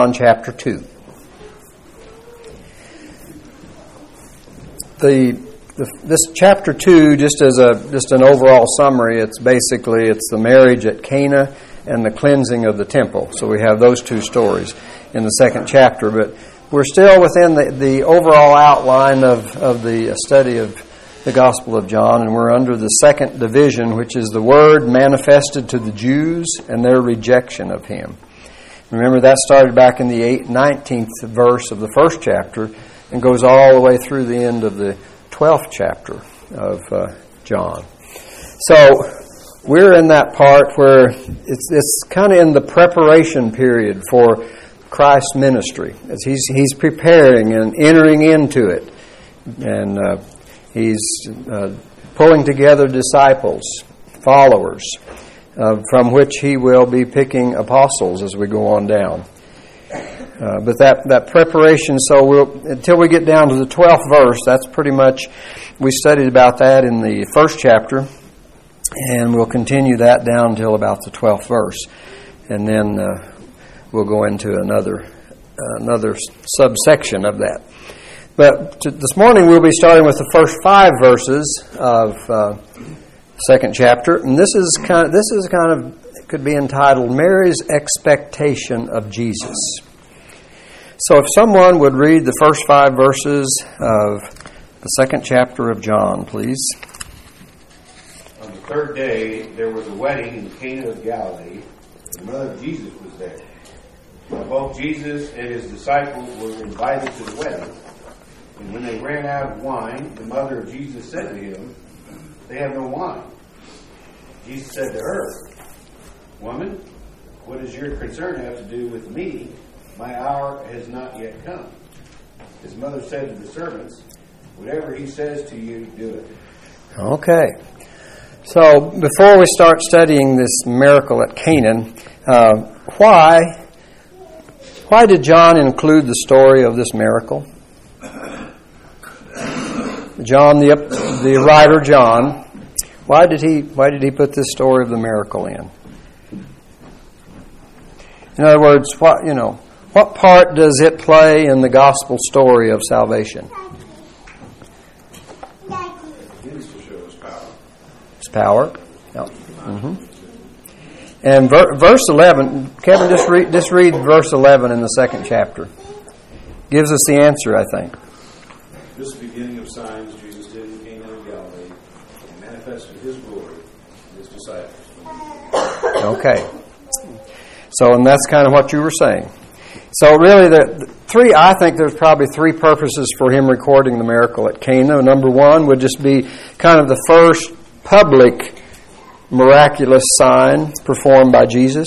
John chapter 2. This chapter 2, just an overall summary, it's the marriage at Cana and the cleansing of the temple. So we have those two stories in the second chapter, but we're still within the overall outline of the study of the Gospel of John, and we're under the second division, which is the Word manifested to the Jews and their rejection of Him. Remember, that started back in the 19th verse of the first chapter and goes all the way through the end of the 12th chapter of John. So we're in that part where it's kind of in the preparation period for Christ's ministry, as he's preparing and entering into it, and he's pulling together disciples, followers, from which he will be picking apostles as we go on down. But that preparation, until we get down to the 12th verse, that's pretty much, we studied about that in the first chapter, and we'll continue that down until about the 12th verse. And then we'll go into another subsection of that. But this morning we'll be starting with the first 5 verses of second chapter, and this is kind of it could be entitled Mary's Expectation of Jesus. So if someone would read the first 5 verses of the second chapter of John, please. On the third day, there was a wedding in Cana of Galilee. The mother of Jesus was there. Now, both Jesus and his disciples were invited to the wedding. And when they ran out of wine, the mother of Jesus said to him, "They have no wine." Jesus said to her, "Woman, what does your concern have to do with me? My hour has not yet come." His mother said to the servants, "Whatever he says to you, do it." Okay. So before we start studying this miracle at Canaan, why did John include the story of this miracle? John, the writer John, why did he put this story of the miracle in? In other words, what part does it play in the gospel story of salvation? It's power. Yep. Mm-hmm. And verse 11, Kevin, just read verse 11 in the second chapter. Gives us the answer, I think. This beginning of signs Jesus did in Cana of Galilee and manifested his glory to his disciples. Okay. So, and that's kind of what you were saying. So really, I think there's probably 3 purposes for him recording the miracle at Cana. Number 1 would just be kind of the first public miraculous sign performed by Jesus.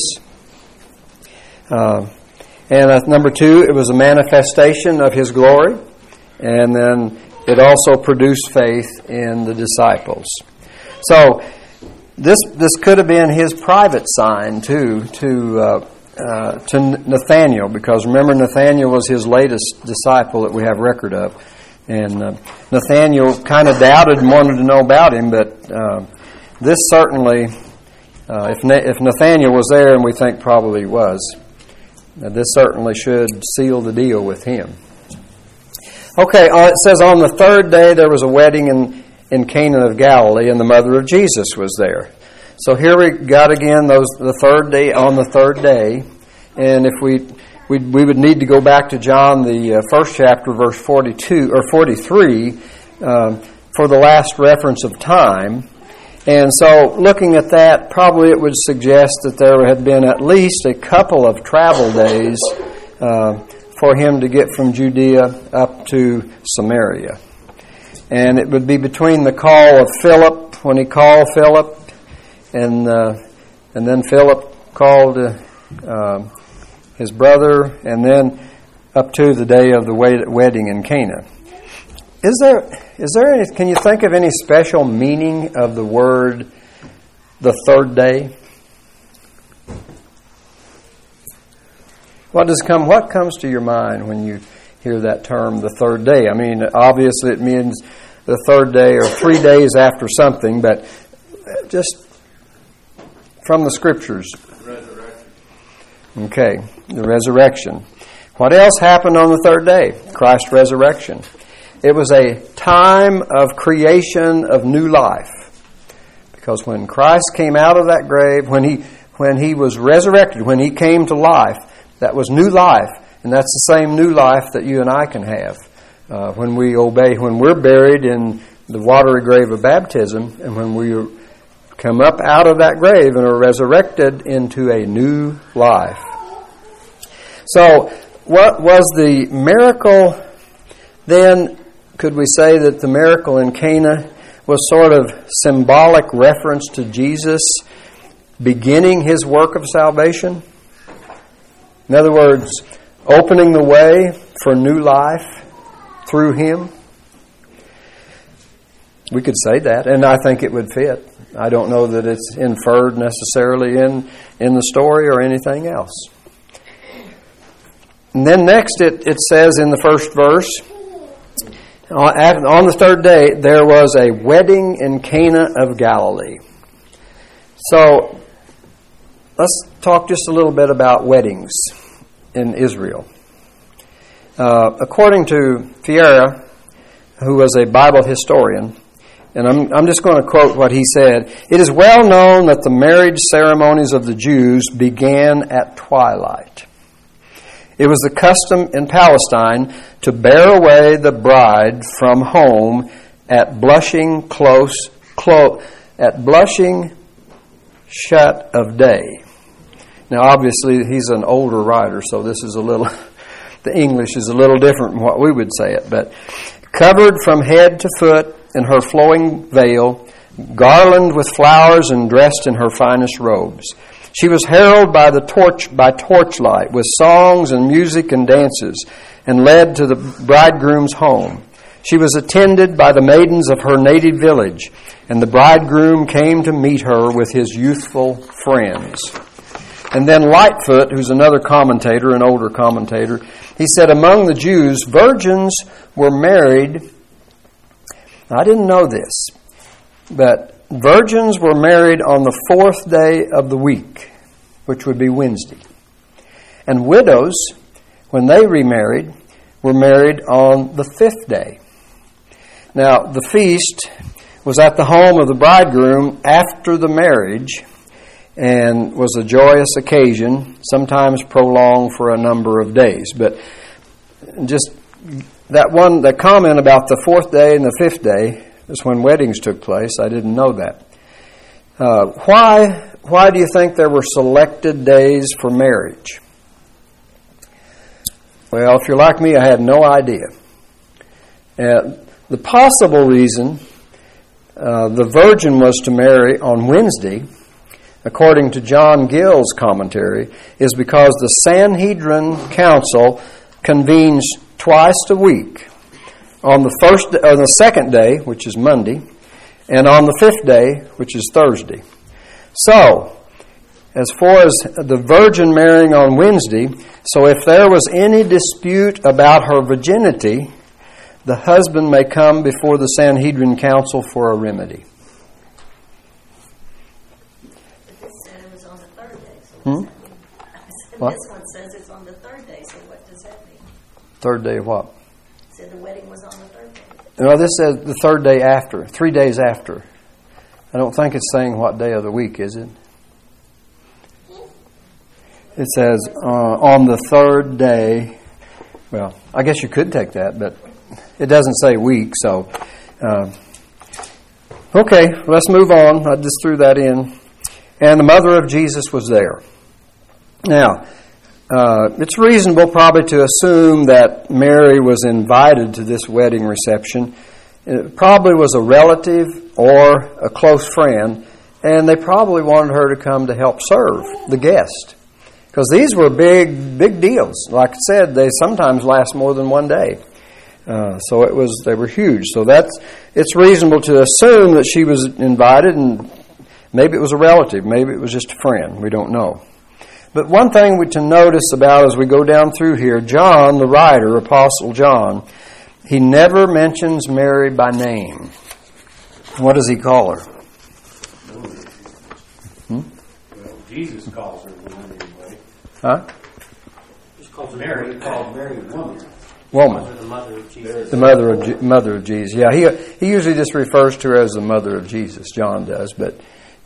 And number 2, it was a manifestation of his glory. And then it also produced faith in the disciples. So this could have been his private sign too to Nathanael, because remember, Nathanael was his latest disciple that we have record of, and Nathanael kind of doubted and wanted to know about him. But this certainly, if Nathanael was there, and we think probably he was, this certainly should seal the deal with him. Okay, it says on the third day there was a wedding in Cana of Galilee, and the mother of Jesus was there. So here we got again the third day, on the third day, and if we would need to go back to John the first chapter, verse 42 or 43, for the last reference of time. And so looking at that, probably it would suggest that there had been at least a couple of travel days for him to get from Judea up to Samaria. And it would be between the call of Philip, when he called Philip, and then Philip called his brother, and then up to the day of the wedding in Cana. Is there any, can you think of any special meaning of the word the third day? What comes to your mind when you hear that term, the third day? I mean, obviously it means the third day or 3 days after something, but just from the Scriptures. Resurrection. Okay, the resurrection. What else happened on the third day? Christ's resurrection. It was a time of creation of new life. Because when Christ came out of that grave, when he was resurrected, when he came to life, that was new life. And that's the same new life that you and I can have when we obey, when we're buried in the watery grave of baptism, and when we come up out of that grave and are resurrected into a new life. So, what was the miracle then? Could we say that the miracle in Cana was sort of symbolic reference to Jesus beginning his work of salvation? In other words, opening the way for new life through him? We could say that, and I think it would fit. I don't know that it's inferred necessarily in the story or anything else. And then next it says in the first verse, on the third day there was a wedding in Cana of Galilee. So let's talk just a little bit about weddings in Israel. According to Fiera, who was a Bible historian, and I'm just going to quote what he said, "It is well known that the marriage ceremonies of the Jews began at twilight. It was the custom in Palestine to bear away the bride from home at blushing shut of day." Now, obviously, he's an older writer, so this is the English is a little different from what we would say it. But covered from head to foot in her flowing veil, garlanded with flowers and dressed in her finest robes. She was heralded by torchlight, with songs and music and dances, and led to the bridegroom's home. She was attended by the maidens of her native village, and the bridegroom came to meet her with his youthful friends. And then Lightfoot, who's another commentator, an older commentator, he said, among the Jews, virgins were married. I didn't know this, but virgins were married on the fourth day of the week, which would be Wednesday. And widows, when they remarried, were married on the fifth day. Now, the feast was at the home of the bridegroom after the marriage, and was a joyous occasion, sometimes prolonged for a number of days. But just that comment about the fourth day and the fifth day is when weddings took place. I didn't know that. Why do you think there were selected days for marriage? Well, if you're like me, I had no idea. The possible reason the virgin was to marry on Wednesday, according to John Gill's commentary, is because the Sanhedrin Council convenes twice a week, on the second day, which is Monday, and on the fifth day, which is Thursday. So, as far as the virgin marrying on Wednesday, so if there was any dispute about her virginity, the husband may come before the Sanhedrin Council for a remedy. What? This one says it's on the third day, so what does that mean? Third day of what? It said the wedding was on the third day. No, this says the third day after, 3 days after. I don't think it's saying what day of the week, is it? It says on the third day. Well, I guess you could take that, but it doesn't say week, so. Okay, let's move on. I just threw that in. And the mother of Jesus was there. Now, it's reasonable probably to assume that Mary was invited to this wedding reception. It probably was a relative or a close friend, and they probably wanted her to come to help serve the guest. Because these were big deals. Like I said, they sometimes last more than one day. So they were huge. So it's reasonable to assume that she was invited, and maybe it was a relative, maybe it was just a friend. We don't know. But one thing to notice about as we go down through here, John, the writer, Apostle John, he never mentions Mary by name. What does he call her? Well, Jesus calls her woman anyway. Huh? Called Mary woman. Woman. The mother of Jesus. The mother of Jesus. Yeah, he usually just refers to her as the mother of Jesus. John does, but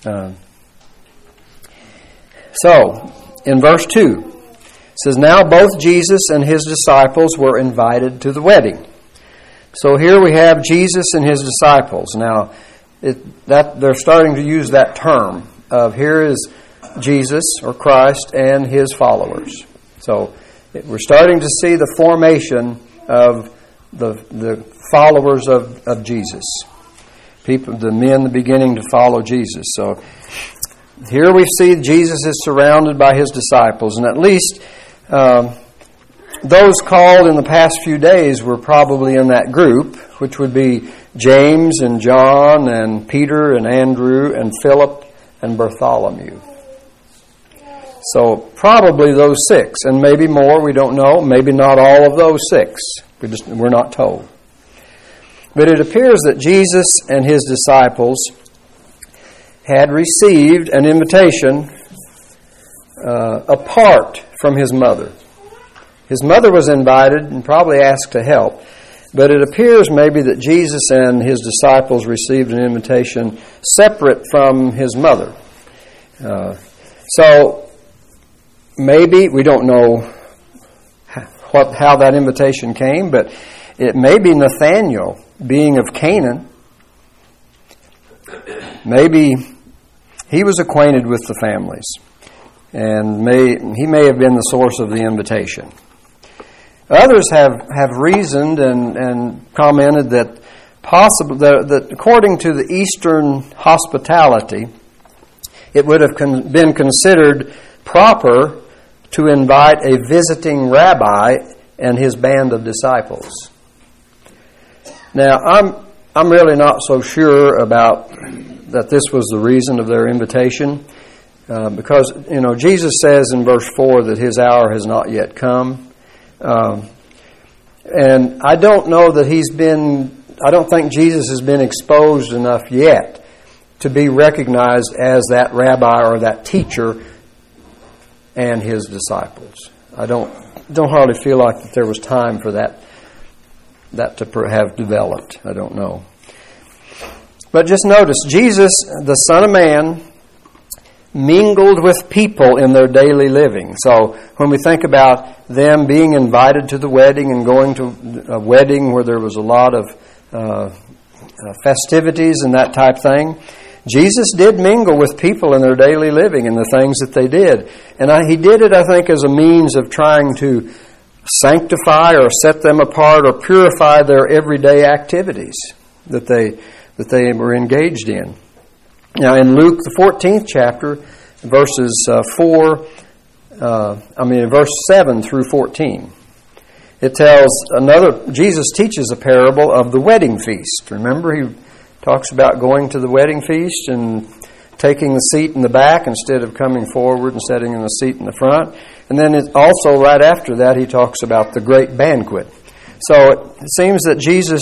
so in verse 2 it says, "Now both Jesus and his disciples were invited to the wedding." So here we have Jesus and his disciples. Now they're starting to use that term of here is Jesus or Christ and his followers. So we're starting to see the formation of the followers of Jesus. People, the men beginning to follow Jesus. So here we see Jesus is surrounded by his disciples, and at least those called in the past few days were probably in that group, which would be James and John and Peter and Andrew and Philip and Bartholomew. So probably those 6, and maybe more, we don't know. Maybe not all of those 6. We're not told. But it appears that Jesus and his disciples had received an invitation apart from his mother. His mother was invited and probably asked to help. But it appears maybe that Jesus and his disciples received an invitation separate from his mother. So maybe, we don't know how that invitation came, but it may be Nathanael, being of Canaan. Maybe he was acquainted with the families, and he may have been the source of the invitation. Others have reasoned and commented that that according to the Eastern hospitality, it would have been considered proper to invite a visiting rabbi and his band of disciples. Now, I'm really not so sure about that this was the reason of their invitation, because Jesus says in verse 4 that his hour has not yet come. And I don't know that I don't think Jesus has been exposed enough yet to be recognized as that rabbi or that teacher and his disciples. I don't hardly feel like that there was time for that to have developed. I don't know. But just notice, Jesus, the Son of Man, mingled with people in their daily living. So when we think about them being invited to the wedding and going to a wedding where there was a lot of festivities and that type thing, Jesus did mingle with people in their daily living and the things that they did. And he did it, I think, as a means of trying to sanctify or set them apart or purify their everyday activities that they were engaged in. Now, in Luke, the 14th chapter, verse 7 through 14, it tells Jesus teaches a parable of the wedding feast. Remember, he talks about going to the wedding feast and taking the seat in the back instead of coming forward and sitting in the seat in the front. And then also right after that, he talks about the great banquet. So it seems that Jesus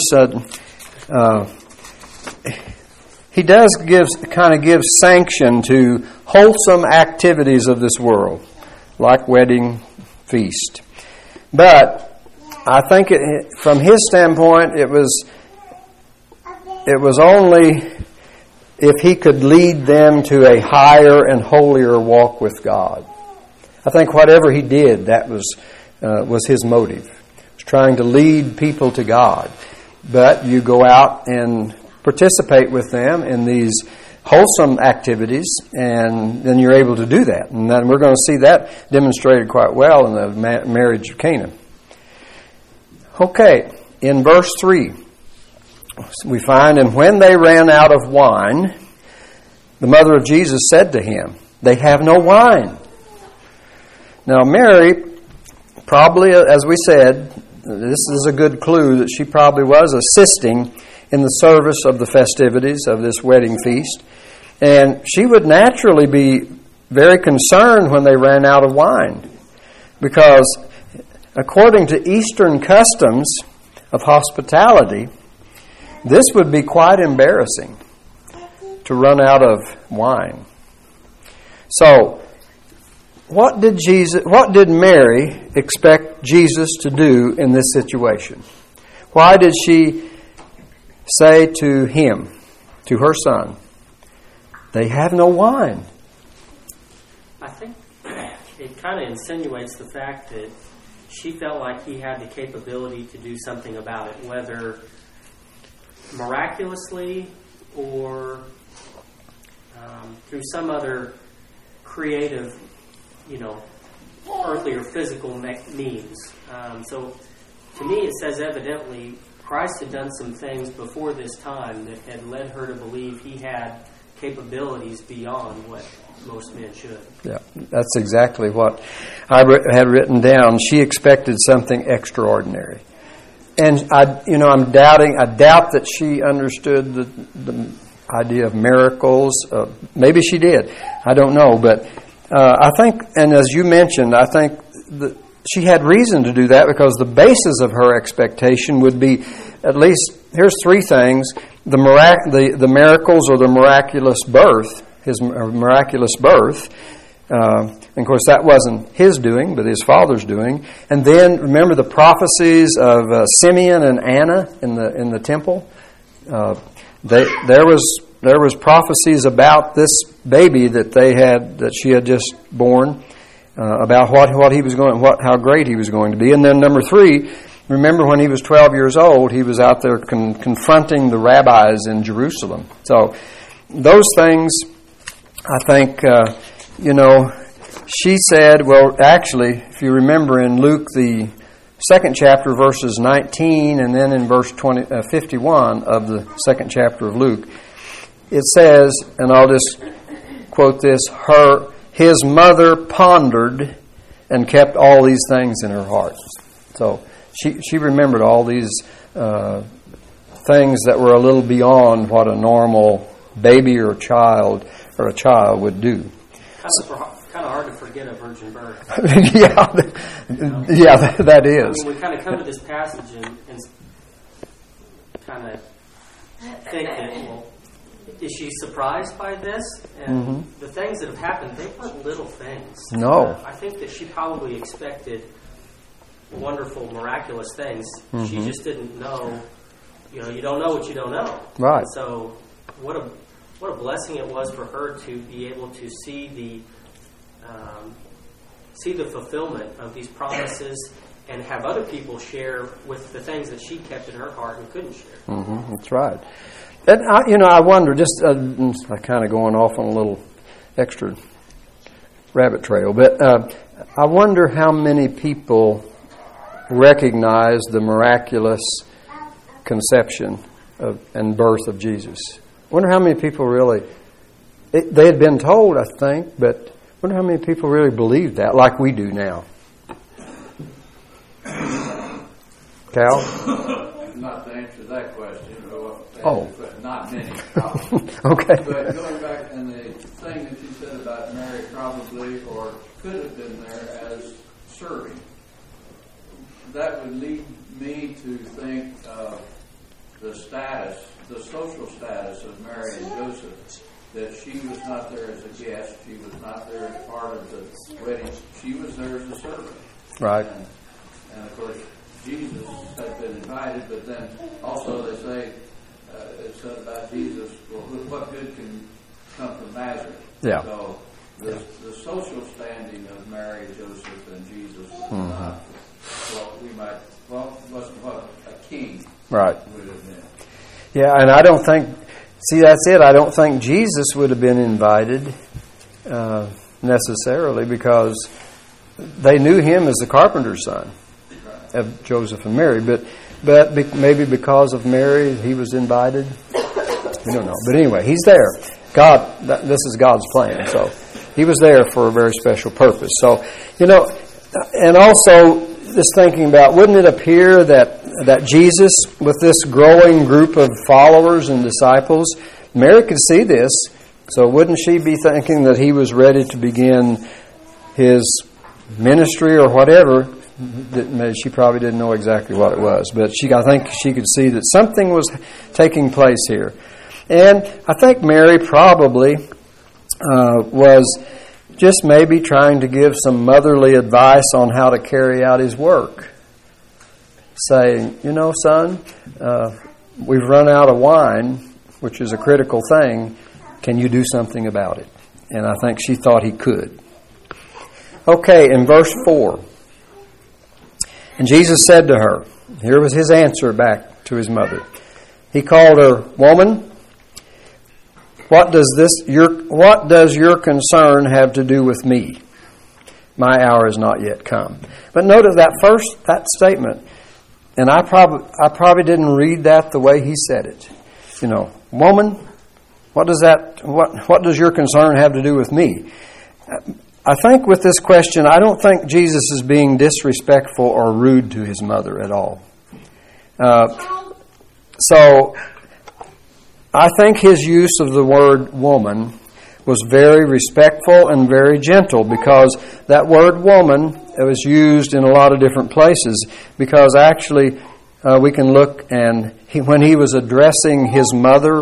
he does give sanction to wholesome activities of this world, like wedding feast. But I think from his standpoint, it was only if he could lead them to a higher and holier walk with God. I think whatever he did, that was his motive. He was trying to lead people to God. But you go out and participate with them in these wholesome activities, and then you're able to do that. And then we're going to see that demonstrated quite well in the marriage of Cana. Okay, in verse 3, we find, "And when they ran out of wine, the mother of Jesus said to him, 'They have no wine.'" Now Mary, probably, as we said, this is a good clue that she probably was assisting in the service of the festivities of this wedding feast. And she would naturally be very concerned when they ran out of wine, because according to Eastern customs of hospitality, this would be quite embarrassing to run out of wine. So what did Mary expect Jesus to do in this situation? Why did she say to him, to her son, they have no wine? I think it kind of insinuates the fact that she felt like he had the capability to do something about it, whether miraculously or through some other creative, earthly or physical means. So to me it says evidently Christ had done some things before this time that had led her to believe he had capabilities beyond what most men should. Yeah, that's exactly what I had written down. She expected something extraordinary. And I doubt that she understood the idea of miracles. Maybe she did. I don't know. But I think, and as you mentioned, I think that she had reason to do that because the basis of her expectation would be at least, here's three things: the miracles or the miraculous birth, his miraculous birth. And of course, that wasn't his doing, but his father's doing. And then remember the prophecies of Simeon and Anna in the temple. There was prophecies about this baby that she had just born, about what he was going, how great he was going to be. And then number three, remember when he was 12 years old, he was out there confronting the rabbis in Jerusalem. So those things, I think, she said, well, actually, if you remember in Luke, the 2nd chapter, verses 19, and then in verse 51 of the 2nd chapter of Luke, it says, and I'll just quote this, his mother pondered and kept all these things in her heart. So she remembered all these things that were a little beyond what a normal baby or a child would do. Kind of hard to forget a virgin birth. Yeah, that is. We kind of come to this passage and kind of think that, well, is she surprised by this? And the things that have happened, they weren't little things. No. I think that she probably expected wonderful, miraculous things. She just didn't know. You don't know what you don't know. Right. And so what a blessing it was for her to be able to see the fulfillment of these promises and have other people share with the things that she kept in her heart and couldn't share. That's right. And I wonder, just I'm kind of going off on a little extra rabbit trail, but I wonder how many people recognize the miraculous conception and birth of Jesus. I wonder how many people really, they had been told, I think, but I wonder how many people really believe that, like we do now. Cal? Not to answer that question. But not many. Okay. But going back, and the thing that you said about Mary probably, or could have been there as serving, that would lead me to think of the social status of Mary and Joseph, that she was not there as a guest, she was not there as part of the wedding, she was there as a servant. Right. And of course, Jesus had been invited, but then also they say, it said about Jesus, well, what good can come from Nazareth? Yeah. So the social standing of Mary, Joseph, and Jesus was not wasn't what a king right. would have been. Yeah, and I don't think, that's it. I don't think Jesus would have been invited necessarily because they knew him as the carpenter's son of Joseph and Mary. But maybe because of Mary, he was invited. We don't know. But anyway, he's there. This is God's plan. So he was there for a very special purpose. So, and also just thinking about, wouldn't it appear that Jesus, with this growing group of followers and disciples, Mary could see this. So wouldn't she be thinking that he was ready to begin his ministry or whatever? She probably didn't know exactly what it was, but I think she could see that something was taking place here. And I think Mary probably was just maybe trying to give some motherly advice on how to carry out his work. Saying, you know, son, we've run out of wine, which is a critical thing. Can you do something about it? And I think she thought he could. Okay, in verse 4. And Jesus said to her, here was his answer back to his mother. He called her, woman, what does your concern have to do with me? My hour has not yet come. But notice that statement, and I probably didn't read that the way he said it. You know, woman, what does your concern have to do with me? I think with this question, I don't think Jesus is being disrespectful or rude to his mother at all. So I think his use of the word woman was very respectful and very gentle, because that word woman was used in a lot of different places, because actually we can look, and when he was addressing his mother,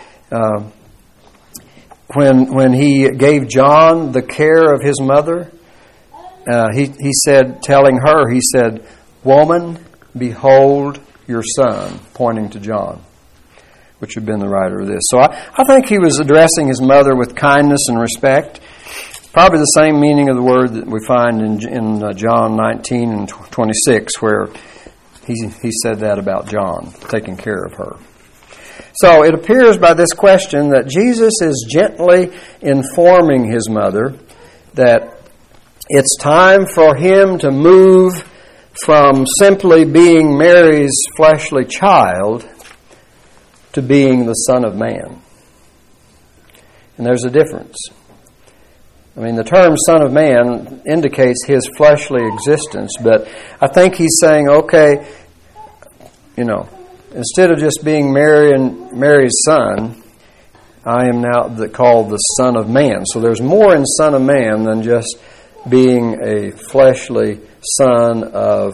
when he gave John the care of his mother, he said, telling her, he said, woman, behold your son, pointing to John, which had been the writer of this. So I think he was addressing his mother with kindness and respect. Probably the same meaning of the word that we find in John 19 and 26, where he said that about John, taking care of her. So it appears by this question that Jesus is gently informing his mother that it's time for him to move from simply being Mary's fleshly child to being the Son of Man. And there's a difference. I mean, the term Son of Man indicates his fleshly existence, but I think he's saying, okay, you know, instead of just being Mary's son, I am now called the Son of Man. So there's more in Son of Man than just being a fleshly son of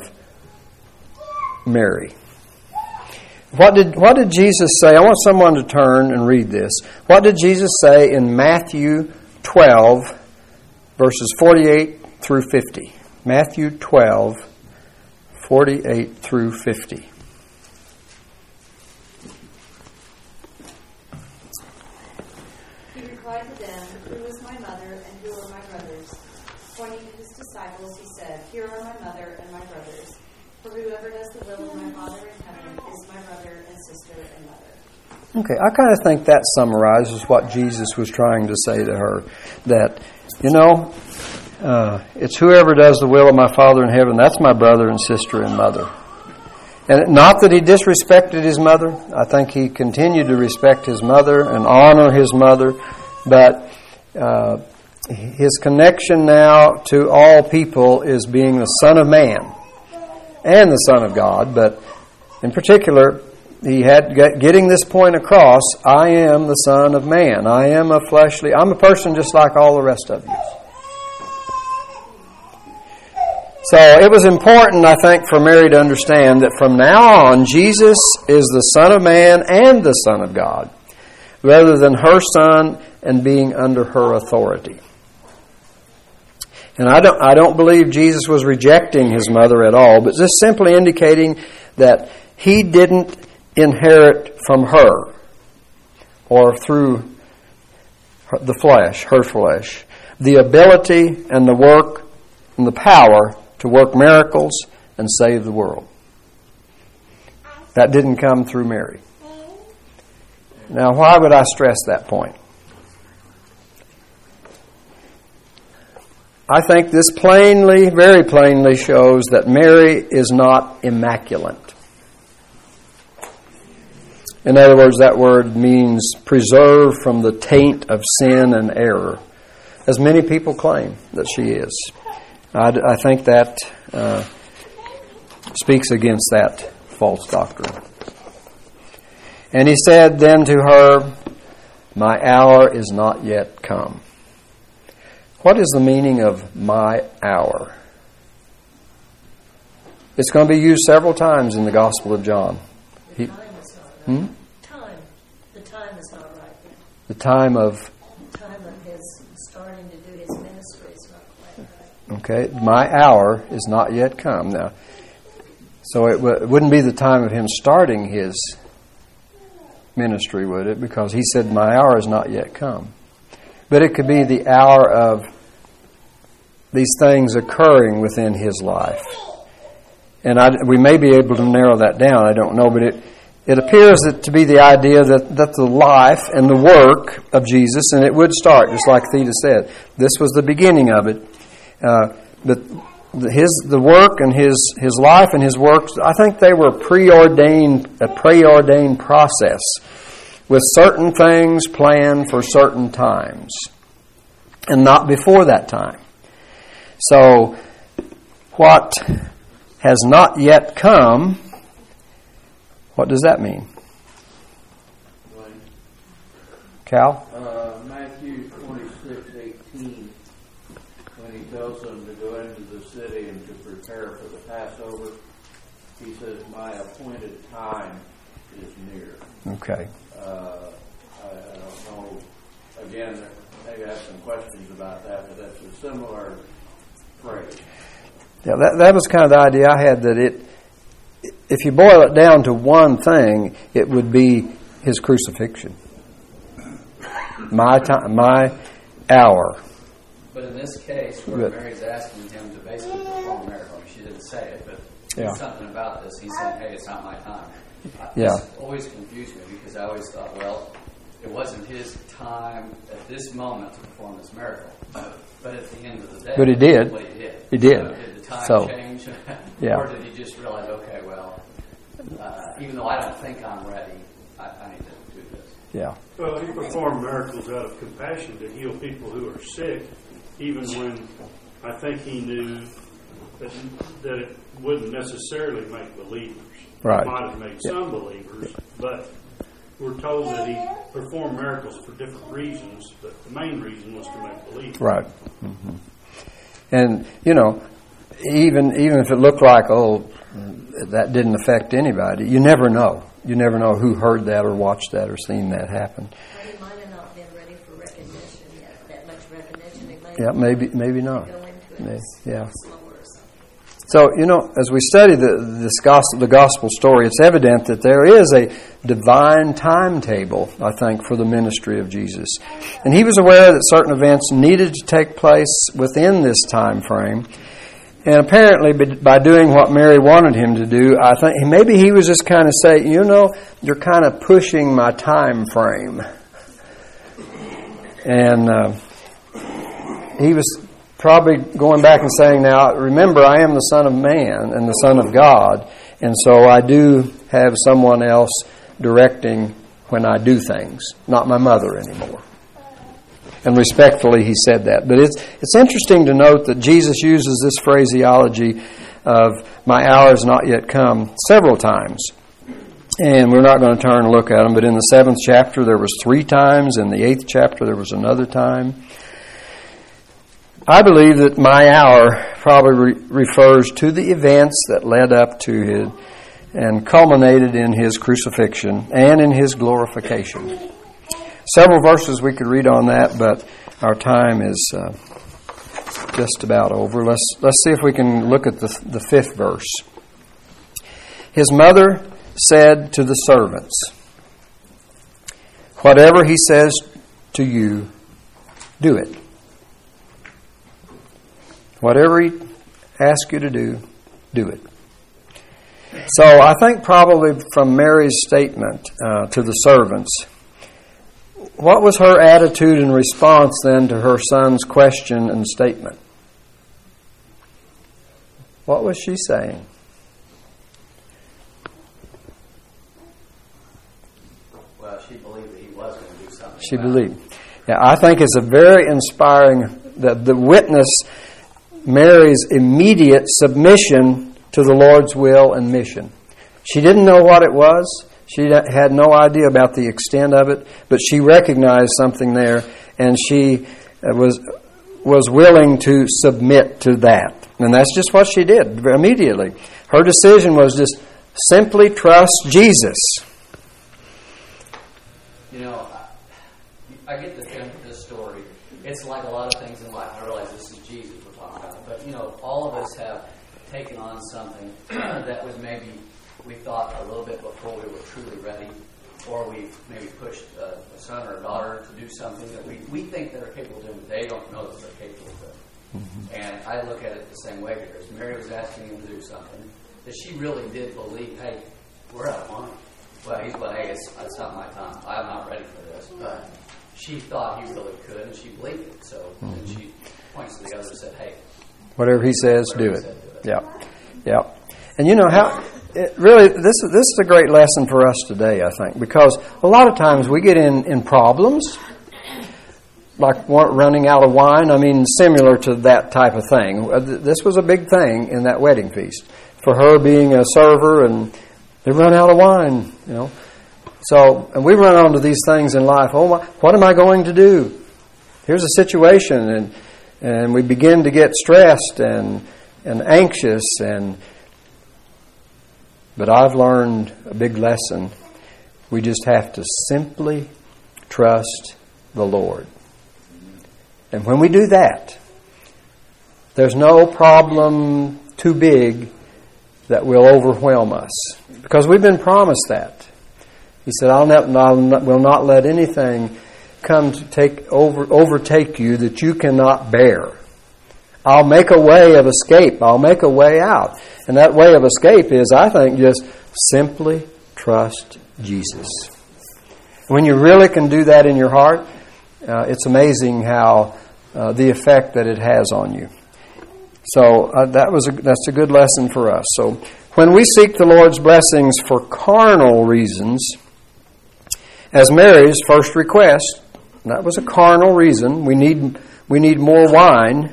Mary. What did Jesus say? I want someone to turn and read this. What did Jesus say in Matthew 12, verses 48 through 50? Matthew 12, 48 through 50. He replied to them, "Who is my mother and who are my brothers?" Pointing to his disciples, he said, "Here are my mother and my brothers. For whoever does the will of my Father in heaven is my brother and sister and mother." Okay, I kind of think that summarizes what Jesus was trying to say to her. That, you know, it's whoever does the will of my Father in heaven, that's my brother and sister and mother. And not that he disrespected his mother. I think he continued to respect his mother and honor his mother. But his connection now to all people is being the Son of Man and the Son of God. But in particular, he had getting this point across, I am the Son of Man. I'm a person just like all the rest of you. So it was important, I think, for Mary to understand that from now on, Jesus is the Son of Man and the Son of God, rather than her son and being under her authority. And I don't believe Jesus was rejecting his mother at all, but just simply indicating that he didn't inherit from her or through the flesh, her flesh, the ability and the work and the power to work miracles and save the world. That didn't come through Mary. Now, why would I stress that point? I think this plainly, very plainly shows that Mary is not immaculate. In other words, that word means preserved from the taint of sin and error, as many people claim that she is. I think that speaks against that false doctrine. And he said then to her, "My hour is not yet come." What is the meaning of my hour? It's going to be used several times in the Gospel of John. The time is not right. The time is not right yet. The time of The time of his starting to do his ministry. Okay, my hour is not yet come. Now, so it wouldn't be the time of him starting his ministry, would it? Because he said, my hour has not yet come. But it could be the hour of these things occurring within his life. And we may be able to narrow that down, I don't know, but it appears to be the idea that the life and the work of Jesus, and it would start, just like Theda said, this was the beginning of it. But the work and his life and his works, I think they were a preordained process with certain things planned for certain times, and not before that time. So, what has not yet come, what does that mean? Cal? Matthew 26:18, when he tells them to go into the city and to prepare for the Passover, he says, my appointed time is near. Okay. I don't know, again, maybe I have some questions about that, but that's a similar phrase. Yeah, that was kind of the idea I had, that if you boil it down to one thing, it would be his crucifixion. My time, my hour. But in this case, where Mary's asking him to basically perform a miracle, she didn't say it, but there's something about this. He's saying, hey, it's not my time. This always confused me, because I always thought, well, it wasn't his time at this moment to perform this miracle. But at the end of the day, but he did. What he did. He did. Did the time change? Or did he just realize, okay, well, even though I don't think I'm ready, I need to do this? Yeah. Well, he performed miracles out of compassion to heal people who are sick, even when I think he knew that it wouldn't necessarily make believers. Right. It might have made some believers, but we're told that he performed miracles for different reasons, but the main reason was to make believers. Right. Mm-hmm. And, even if it looked like, that didn't affect anybody, you never know. You never know who heard that or watched that or seen that happen. Well, he might have not been ready for recognition yet, that much recognition. Yeah, maybe not. Go into it yeah. slower or something. So, as we study the gospel story, it's evident that there is a divine timetable, I think, for the ministry of Jesus. And he was aware that certain events needed to take place within this time frame. And apparently, by doing what Mary wanted him to do, I think maybe he was just kind of saying, you're kind of pushing my time frame. And he was probably going back and saying, now, remember, I am the Son of Man and the Son of God, and so I do have someone else directing when I do things, not my mother anymore. And respectfully, he said that. But it's interesting to note that Jesus uses this phraseology of my hour has not yet come several times. And we're not going to turn and look at them, but in the 7th chapter there was 3 times, in the 8th chapter there was another time. I believe that my hour probably refers to the events that led up to his and culminated in his crucifixion and in his glorification. Several verses we could read on that, but our time is just about over. Let's see if we can look at the 5th verse. His mother said to the servants, whatever he says to you, do it. Whatever he asks you to do it. So I think probably from Mary's statement to the servants, what was her attitude and response then to her son's question and statement? What was she saying? Well, she believed that he was going to do something. She believed. Yeah, I think it's a very inspiring that the witness Mary's immediate submission to the Lord's will and mission. She didn't know what it was. She had no idea about the extent of it, but she recognized something there, and she was willing to submit to that. And that's just what she did immediately. Her decision was just simply trust Jesus. I get the feeling from this story. It's like a lot of things in life. I realize this is Jesus we're talking about. But, that was maybe we thought a little bit before we were truly ready, or we maybe pushed a son or a daughter to do something that we think they're capable of doing, but they don't know that they're capable of doing. Mm-hmm. And I look at it the same way here. As Mary was asking him to do something, that she really did believe, hey, we're out of wine. Well, he's like, hey, it's not my time. I'm not ready for this. But she thought he really could, and she believed it. So then she points to the other and said, hey, whatever he says, do it. Yeah. Yeah. And you know how, really, this is a great lesson for us today, I think, because a lot of times we get in problems, like running out of wine. I mean, similar to that type of thing. This was a big thing in that wedding feast. For her being a server, and they run out of wine, you know. So, and we run onto these things in life. Oh, what am I going to do? Here's a situation, and we begin to get stressed and anxious. But I've learned a big lesson. We just have to simply trust the Lord. And when we do that, there's no problem too big that will overwhelm us. Because we've been promised that. He said, will not let anything come to overtake you that you cannot bear. I'll make a way of escape. I'll make a way out. And that way of escape is, I think, just simply trust Jesus. When you really can do that in your heart, it's amazing how the effect that it has on you. So that's a good lesson for us. So when we seek the Lord's blessings for carnal reasons, as Mary's first request, that was a carnal reason. We need more wine.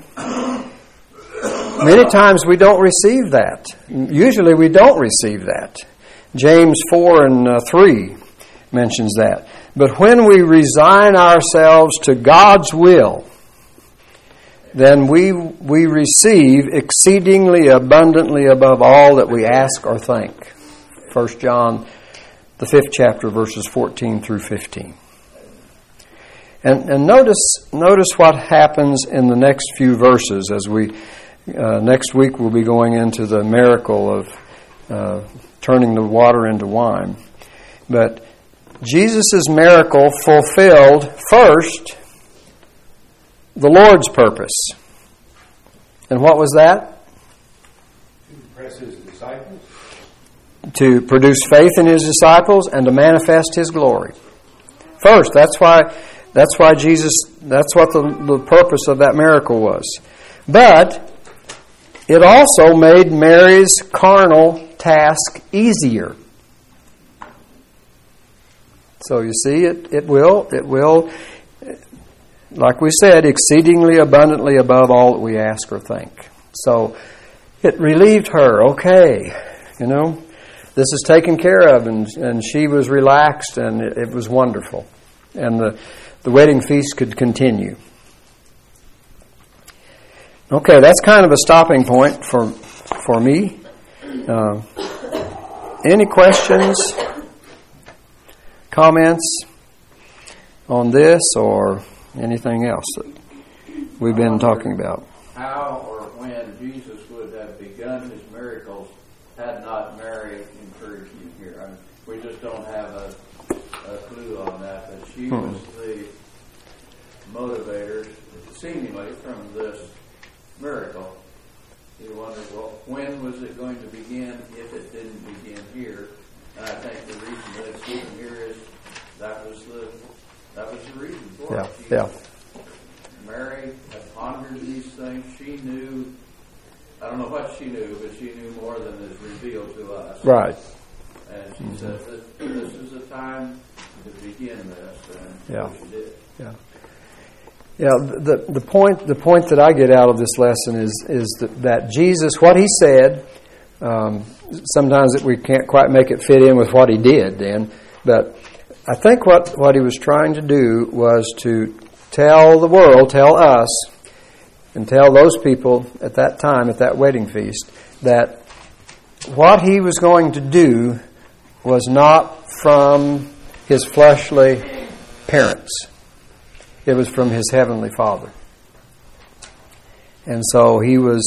Many times we don't receive that. Usually we don't receive that. James 4:3 mentions that. But when we resign ourselves to God's will, then we receive exceedingly abundantly above all that we ask or think. 1 John, the 5th chapter, verses 14 through 15. And notice what happens in the next few verses as we next week we'll be going into the miracle of turning the water into wine. But Jesus' miracle fulfilled first the Lord's purpose. And what was that? To impress His disciples. To produce faith in His disciples and to manifest His glory. First, that's why Jesus, that's what the purpose of that miracle was. But it also made Mary's carnal task easier. So you see, it will, like we said, exceedingly abundantly above all that we ask or think. So it relieved her. Okay, this is taken care of, and she was relaxed, and it was wonderful. And the wedding feast could continue. Okay, that's kind of a stopping point for me. Any questions, comments on this or anything else that we've been talking about? How or when Jesus would have begun His miracles had not Mary encouraged Him here? I mean, we just don't have a clue on that, but she was the motivator, seemingly, from this miracle. You wonder, well, when was it going to begin if it didn't begin here? And I think the reason that it's given here is that was the reason for it. Mary had pondered these things. She knew, I don't know what she knew, but she knew more than is revealed to us. Right. And she said that this is a time to begin this, and she did. Yeah, the point that I get out of this lesson is that Jesus, what He said, sometimes we can't quite make it fit in with what He did then, but I think what He was trying to do was to tell the world, tell us, and tell those people at that time, at that wedding feast, that what He was going to do was not from His fleshly parents. It was from His Heavenly Father. And so He was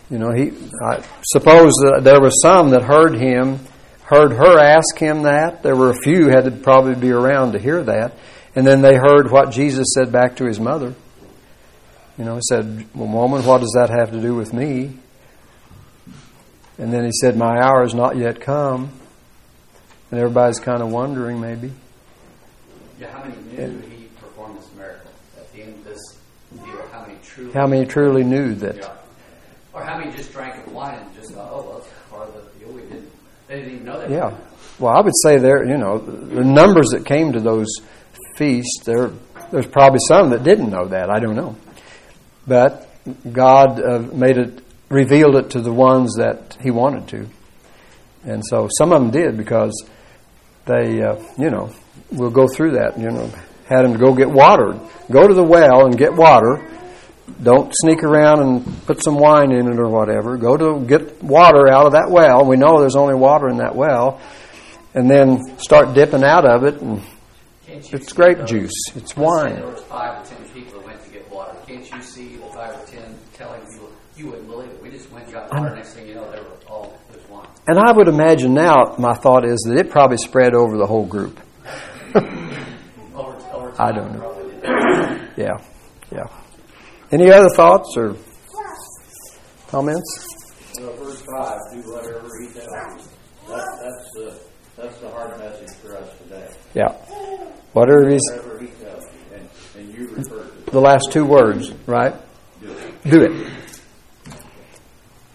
I suppose that there were some that heard her ask him that. There were a few had to probably be around to hear that. And then they heard what Jesus said back to his mother. He said, well, woman, what does that have to do with me? And then he said, my hour has not yet come. And everybody's kind of wondering maybe. Yeah, how many knew he performed this miracle? At the end of this deal, how many truly knew that? Yeah. Or how many just drank the wine and just thought, oh, well, it's part of the deal. They didn't even know that. Yeah. Well, I would say the numbers that came to those feasts, there's probably some that didn't know that. I don't know. But God revealed it to the ones that he wanted to. And so some of them did because they, we'll go through that, had them to go get water. Go to the well and get water. Don't sneak around and put some wine in it or whatever. Go to get water out of that well. We know there's only water in that well. And then start dipping out of it. And it's grape juice. It's wine. There were 5 or 10 people that went to get water. Can't you see the 5 or 10 telling people, you wouldn't believe it. We just went and got water. Next thing you know, there's wine. And I would imagine now, my thought is that it probably spread over the whole group. over time, I don't know. Yeah. Any other thoughts or comments? Verse 5, do whatever he tells you. That's the hard message for us today. Yeah. Whatever he tells you, and you refer to the last 2 words, right? Do it.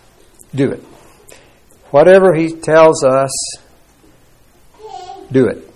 Do it. Whatever he tells us, do it.